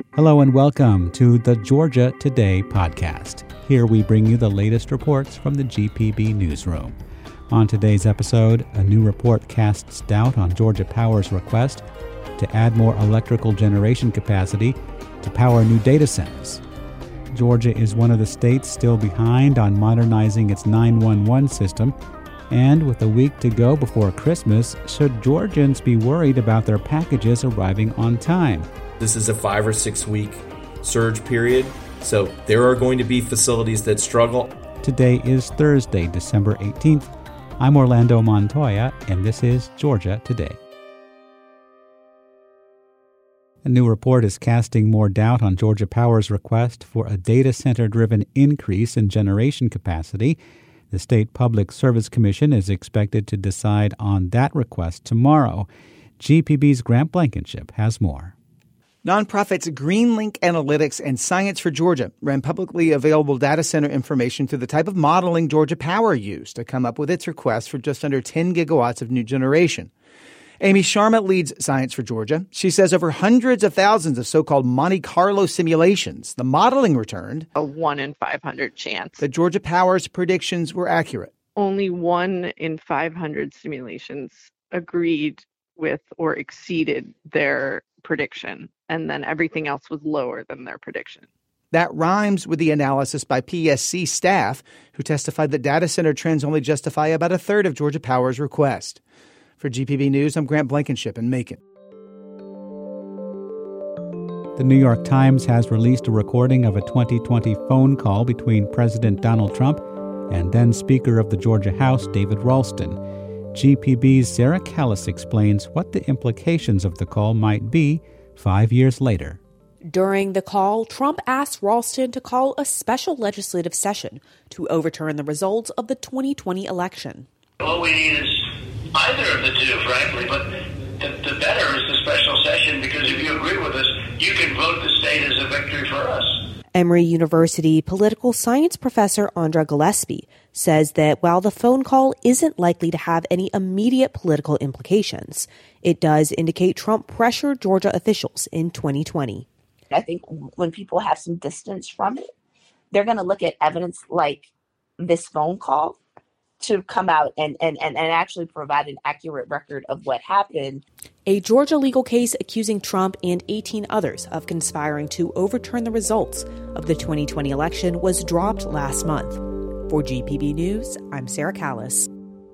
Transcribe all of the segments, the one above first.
Hello and welcome to the Georgia Today podcast. Here we bring you the latest reports from the GPB newsroom. On today's episode, a new report casts doubt on Georgia Power's request to add more electrical generation capacity to power new data centers. Georgia is one of the states still behind on modernizing its 911 system, and with a week to go before Christmas, should Georgians be worried about their packages arriving on time? This is a 5 or 6 week surge period, so there are going to be facilities that struggle. Today is Thursday, December 18th. I'm Orlando Montoya, and this is Georgia Today. A new report is casting more doubt on Georgia Power's request for a data center-driven increase in generation capacity. The State Public Service Commission is expected to decide on that request tomorrow. GPB's Grant Blankenship has more. Nonprofits GreenLink Analytics and Science for Georgia ran publicly available data center information through the type of modeling Georgia Power used to come up with its request for just under 10 gigawatts of new generation. Amy Sharma leads Science for Georgia. She says over hundreds of thousands of so-called Monte Carlo simulations, the modeling returned a 1 in 500 chance that Georgia Power's predictions were accurate. Only 1 in 500 simulations agreed with or exceeded their prediction, and then everything else was lower than their prediction. That rhymes with the analysis by PSC staff, who testified that data center trends only justify about a third of Georgia Power's request. For GPB News, I'm Grant Blankenship in Macon. The New York Times has released a recording of a 2020 phone call between President Donald Trump and then Speaker of the Georgia House, David Ralston. GPB's Sarah Callis explains what the implications of the call might be 5 years later. During the call, Trump asked Ralston to call a special legislative session to overturn the results of the 2020 election. All we need is either of the two, frankly, but the better is the special session, because if you agree with us, you can vote the state as a victory for us. Emory University political science professor Andra Gillespie says that while the phone call isn't likely to have any immediate political implications, it does indicate Trump pressured Georgia officials in 2020. I think when people have some distance from it, they're going to look at evidence like this phone call to come out and actually provide an accurate record of what happened. A Georgia legal case accusing Trump and 18 others of conspiring to overturn the results of the 2020 election was dropped last month. For GPB News, I'm Sarah Callis.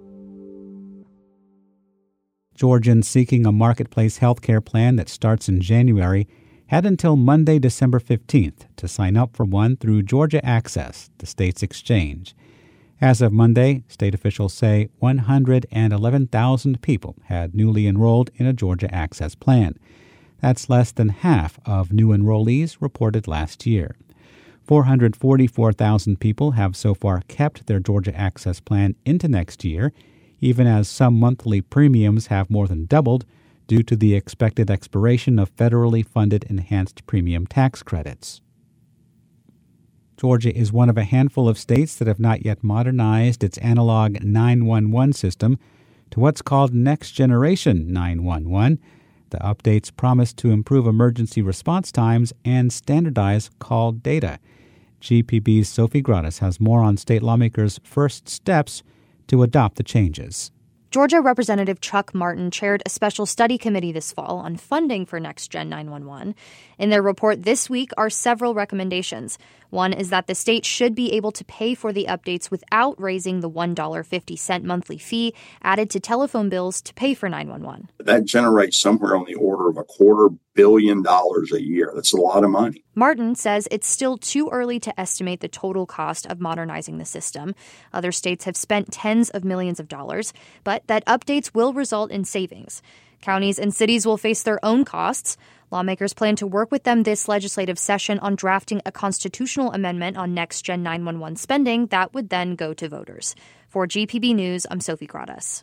Georgians seeking a marketplace health care plan that starts in January had until Monday, December 15th to sign up for one through Georgia Access, the state's exchange. As of Monday, state officials say 111,000 people had newly enrolled in a Georgia Access plan. That's less than half of new enrollees reported last year. 444,000 people have so far kept their Georgia Access plan into next year, even as some monthly premiums have more than doubled due to the expected expiration of federally funded enhanced premium tax credits. Georgia is one of a handful of states that have not yet modernized its analog 911 system to what's called Next Generation 911. The updates promise to improve emergency response times and standardize call data. GPB's Sophie Gratis has more on state lawmakers' first steps to adopt the changes. Georgia Representative Chuck Martin chaired a special study committee this fall on funding for Next Gen 911. In their report this week are several recommendations. One is that the state should be able to pay for the updates without raising the $1.50 monthly fee added to telephone bills to pay for 911. That generates somewhere on the order of $250 million a year. That's a lot of money. Martin says it's still too early to estimate the total cost of modernizing the system. Other states have spent tens of millions of dollars, but that updates will result in savings. Counties and cities will face their own costs. Lawmakers plan to work with them this legislative session on drafting a constitutional amendment on Next Gen 911 spending that would then go to voters. For GPB News, I'm Sophie Gratis.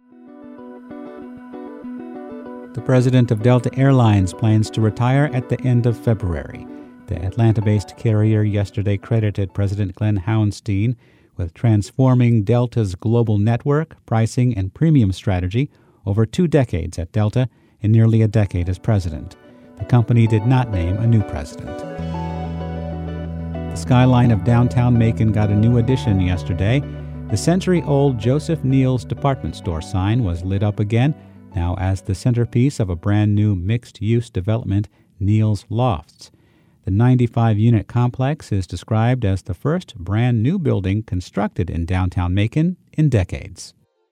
The president of Delta Airlines plans to retire at the end of February. The Atlanta-based carrier yesterday credited President Glenn Hauenstein with transforming Delta's global network, pricing, and premium strategy over 2 decades at Delta and nearly a decade as president. The company did not name a new president. The skyline of downtown Macon got a new addition yesterday. The century-old Joseph Neal's department store sign was lit up again, now as the centerpiece of a brand-new mixed-use development, Neal's Lofts. The 95-unit complex is described as the first brand-new building constructed in downtown Macon in decades.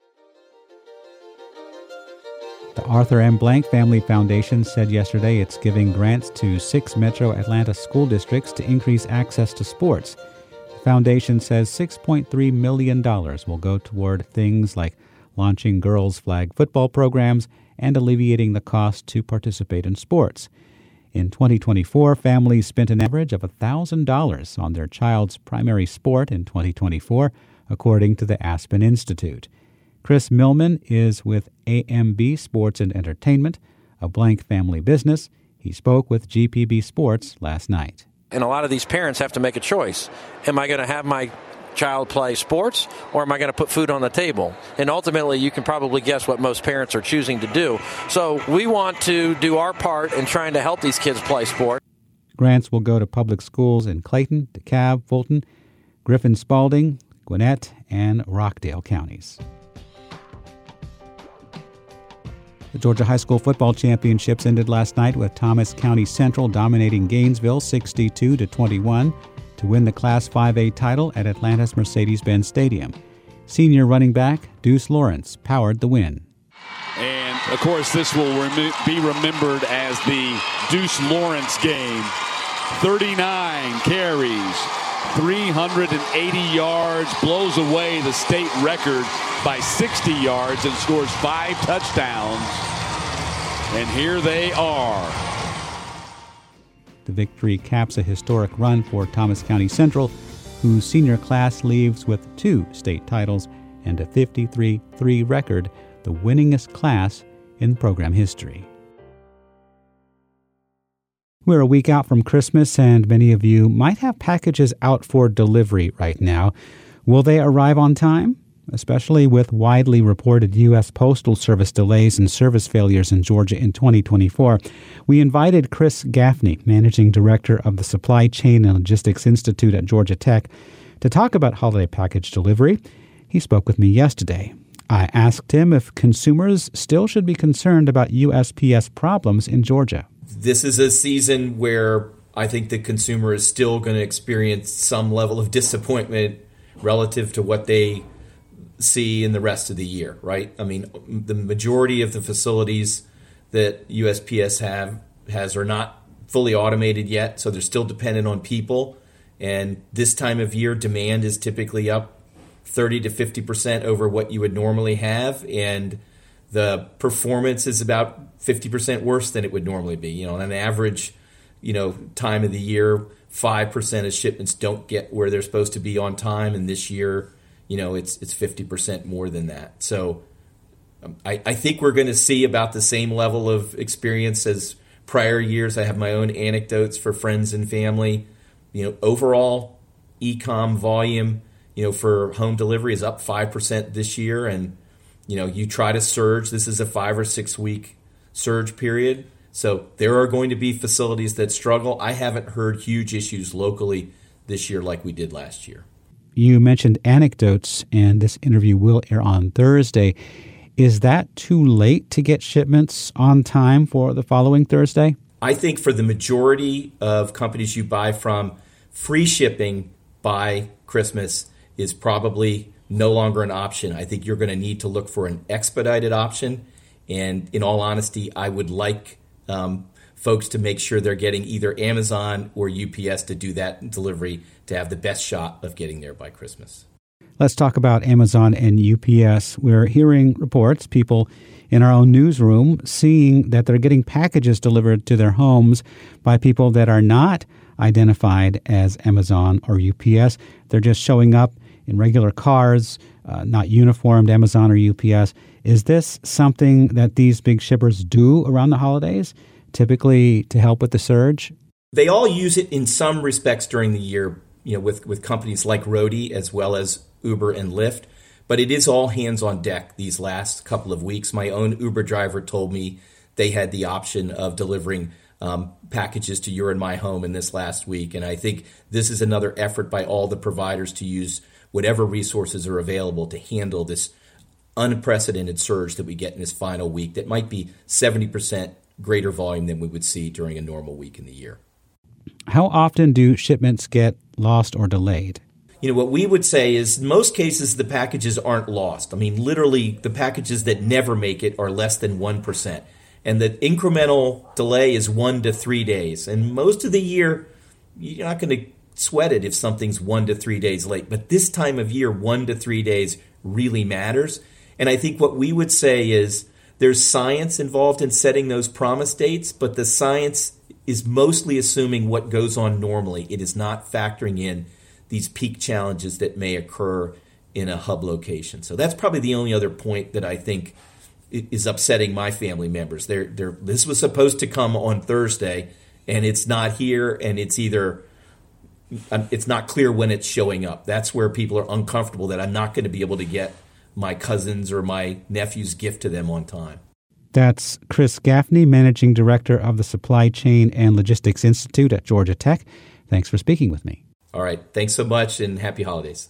The Arthur M. Blank Family Foundation said yesterday it's giving grants to 6 Metro Atlanta school districts to increase access to sports. The foundation says $6.3 million will go toward things like launching girls' flag football programs and alleviating the cost to participate in sports. In 2024, families spent an average of $1,000 on their child's primary sport in 2024, according to the Aspen Institute. Chris Millman is with AMB Sports and Entertainment, a Blank family business. He spoke with GPB Sports last night. And a lot of these parents have to make a choice. Am I going to have my child play sports, or am I going to put food on the table? And ultimately, you can probably guess what most parents are choosing to do. So we want to do our part in trying to help these kids play sport. Grants will go to public schools in Clayton, DeKalb, Fulton, Griffin-Spalding, Gwinnett, and Rockdale counties. The Georgia High School Football Championships ended last night with Thomas County Central dominating Gainesville 62-21 to win the Class 5A title at Atlanta's Mercedes-Benz Stadium. Senior running back Deuce Lawrence powered the win. And, of course, this will be remembered as the Deuce Lawrence game. 39 carries, 380 yards, blows away the state record by 60 yards and scores 5 touchdowns. And here they are. The victory caps a historic run for Thomas County Central, whose senior class leaves with 2 state titles and a 53-3 record, the winningest class in program history. We're a week out from Christmas, and many of you might have packages out for delivery right now. Will they arrive on time? Especially with widely reported U.S. Postal Service delays and service failures in Georgia in 2024. We invited Chris Gaffney, Managing Director of the Supply Chain and Logistics Institute at Georgia Tech, to talk about holiday package delivery. He spoke with me yesterday. I asked him if consumers still should be concerned about USPS problems in Georgia. This is a season where I think the consumer is still going to experience some level of disappointment relative to what they see in the rest of the year, right? I mean, the majority of the facilities that USPS has are not fully automated yet, so they're still dependent on people. And this time of year, demand is typically up 30 to 50% over what you would normally have, and the performance is about 50% worse than it would normally be. You know, on an average, time of the year, 5% of shipments don't get where they're supposed to be on time, and this year, it's 50% more than that. So I think we're going to see about the same level of experience as prior years. I have my own anecdotes for friends and family. Overall e-com volume, for home delivery is up 5% this year. And, you try to surge. This is a 5 or 6 week surge period. So there are going to be facilities that struggle. I haven't heard huge issues locally this year like we did last year. You mentioned anecdotes, and this interview will air on Thursday. Is that too late to get shipments on time for the following Thursday? I think for the majority of companies you buy from, free shipping by Christmas is probably no longer an option. I think you're going to need to look for an expedited option. And in all honesty, I would like folks to make sure they're getting either Amazon or UPS to do that delivery to have the best shot of getting there by Christmas. Let's talk about Amazon and UPS. We're hearing reports, people in our own newsroom, seeing that they're getting packages delivered to their homes by people that are not identified as Amazon or UPS. They're just showing up in regular cars, not uniformed Amazon or UPS. Is this something that these big shippers do around the holidays, typically to help with the surge? They all use it in some respects during the year, with companies like Roadie as well as Uber and Lyft. But it is all hands on deck these last couple of weeks. My own Uber driver told me they had the option of delivering packages to your and my home in this last week. And I think this is another effort by all the providers to use whatever resources are available to handle this unprecedented surge that we get in this final week that might be 70% greater volume than we would see during a normal week in the year. How often do shipments get lost or delayed? What we would say is in most cases the packages aren't lost. I mean, literally the packages that never make it are less than 1%. And the incremental delay is 1 to 3 days. And most of the year, you're not going to sweat it if something's 1 to 3 days late. But this time of year, 1 to 3 days really matters. And I think what we would say is there's science involved in setting those promise dates, but the science is mostly assuming what goes on normally. It is not factoring in these peak challenges that may occur in a hub location. So that's probably the only other point that I think is upsetting my family members. This was supposed to come on Thursday, and it's not here, and it's not clear when it's showing up. That's where people are uncomfortable that I'm not going to be able to get my cousin's or my nephew's gift to them on time. That's Chris Gaffney, Managing Director of the Supply Chain and Logistics Institute at Georgia Tech. Thanks for speaking with me. All right. Thanks so much, and happy holidays.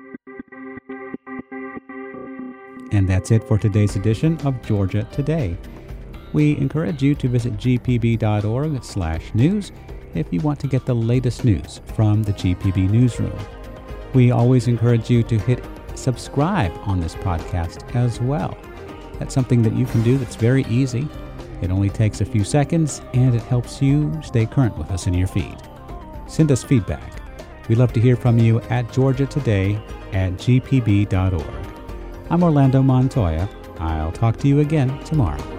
And that's it for today's edition of Georgia Today. We encourage you to visit gpb.org/news if you want to get the latest news from the GPB newsroom. We always encourage you to hit subscribe on this podcast as well. That's something that you can do that's very easy. It only takes a few seconds, and it helps you stay current with us in your feed. Send us feedback. We'd love to hear from you at georgiatoday@gpb.org. I'm Orlando Montoya. I'll talk to you again tomorrow.